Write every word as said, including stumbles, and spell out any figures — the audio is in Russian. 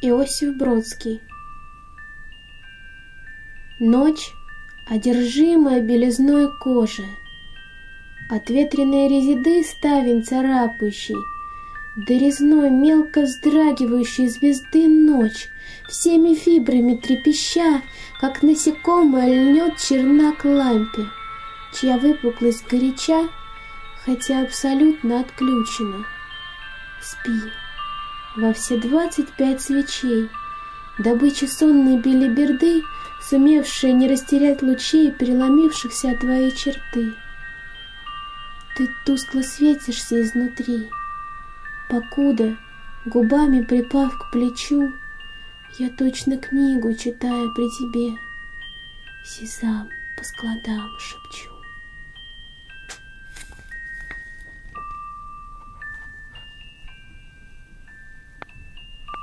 Иосиф Бродский. Ночь, одержимая белизной кожи, от ветреной резиды ставень царапающий, до резной мелко вздрагивающей звезды ночь, всеми фибрами трепеща, как насекомое льнет черна к лампе, чья выпуклость горяча, хотя абсолютно отключена. Спи во все двадцать пять свечей, добыча сонной белиберды, сумевшая не растерять лучей, переломившихся от твоей черты. Ты тускло светишься изнутри, покуда, губами припав к плечу, я точно книгу читаю при тебе, сезам по складам шепчу.